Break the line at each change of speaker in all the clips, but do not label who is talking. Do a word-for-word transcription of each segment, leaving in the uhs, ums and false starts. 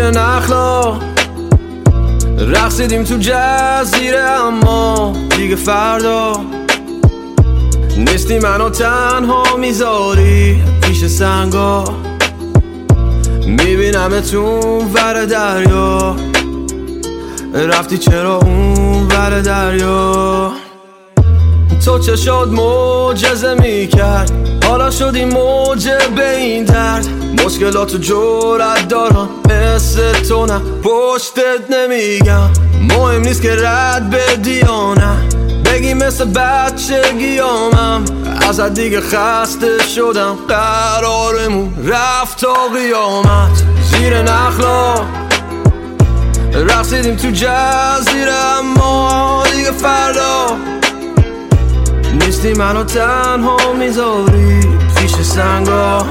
زیر نخلا رقصیدیم تو جزیره، اما دیگه فردا نیستی، منو تنها میذاری پیش سنگا. میبینم تو ور دریا، رفتی چرا اون ور دریا؟ تو چه شد معجزه میکرد، حالا شدی موجب این درد. مشکلاتو جرأت دارم مثل تو، نه پشتت نمیگم. مهم نیست که رد بدی یا نه، بگی مثل بچگیامم. ازت دیگه خسته شدم، قرارمون رفت تا قیامت. زیر نخلا رقصیدیم تو جزیره، اما دیگه فردا نیستی، منو تنها میذاری پیش سنگا.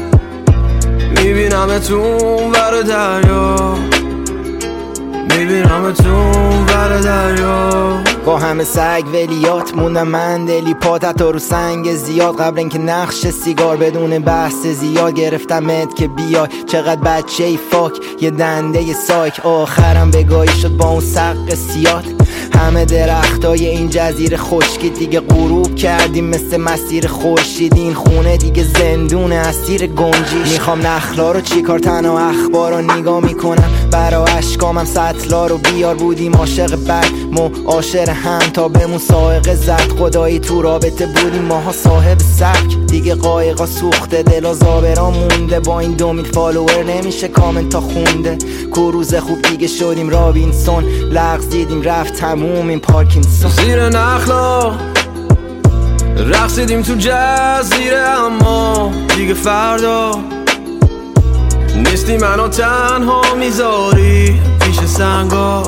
میبینم تو ور دریا، میبینم تو ور دریا.
با همه سگ ولیات موندم من دلی پاتت رو سنگ زیاد. قبل اینکه نقش سیگار بدون بحث زیاد گرفتمت که بیای. چقدر بچه ای فاک، یه دنده ی سایک. آخرم بگاهی شد با اون سق سیاد. همه درختای این جزیره خشکی دیگه غروب کردیم مثل مسیر خورشید. این خونه دیگه زندون اسیر گنجیش. میخوام نخلا رو چیکار، تنها اخبار رو نگاه میکنم. برا اشکامم سطلا رو بیار، بودیم عاشق بد معاشر هم تا بهمون سائقه زد. خدایی تو رابطه بودیم ماها صاحب سبک، دیگه قایقا سوخته دلا زابرا مونده. با این دو میل فالوور نمیشه کامنت تا خونده. کروز خوب دیگه شدیم رابینسون، لغزیدیم رفت تموم این پارکینسون.
زیر نخلا رقصیدیم تو جزیره، اما دیگه فردا نیستی، منو تنها میذاری پیش سنگا.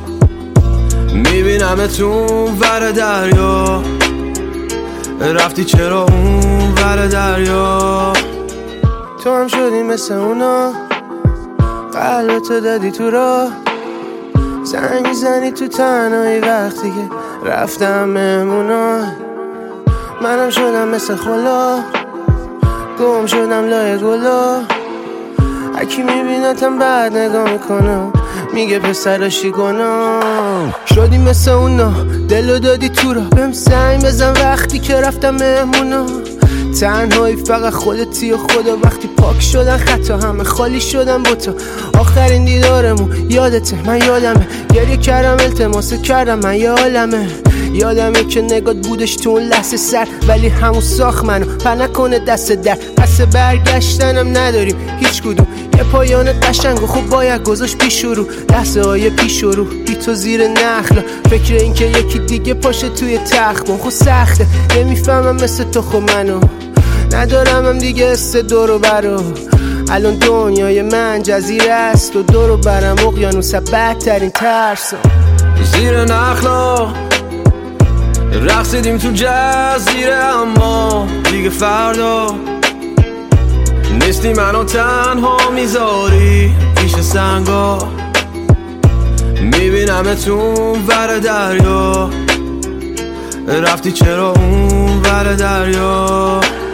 میبینم تو ور دریا، رفتی چرا اون ور دریا؟ تو هم شدی مثل اونا، قلبتو دادی تو راه. زنگ میزنی تو تنهایی وقتی که رفتم مهمونا. منم شدم مثل خلا، گم شدم لای گلا. هرکی میبینتم بعد نگاه میکنم، میگه پسراشی گناه. شدی مثل اونا، دلو دادی تو را. بهم زنگ بزن وقتی که رفتم مهمونا. تنهایی فقط خودتی و خدا. وقتی پاک شدن خطا، همه خالی شدن با تو. آخرین دیدارمون یادته، من یادمه. گریه کردم التماس کردم، من یه عالمه. یادمه که نگات بودش تو اون لحظه سر، ولی همون ساخت منو پر نکنه دست در. قصد برگشتنم نداریم هیچ کدوم، یه پایان قشنگ و خوب باید گذاشت پیش رو. لحظه های پیش رو بی تو زیر نخلا، فکر این که یکی دیگه پاشه توی تخت. من خود سخته نمیفهمم مثل تو، خب منو ندارم هم دیگه است دورو برو. الان دنیای من جزیره است و دورو برم اقیانوس بدترین ترسم. زیر نخلا رقصیدیم تو جزیره، اما دیگه فردا نیستی، منو تنها میذاری پیش سنگا. میبینم تو ور دریا، رفتی چرا اون ور دریا؟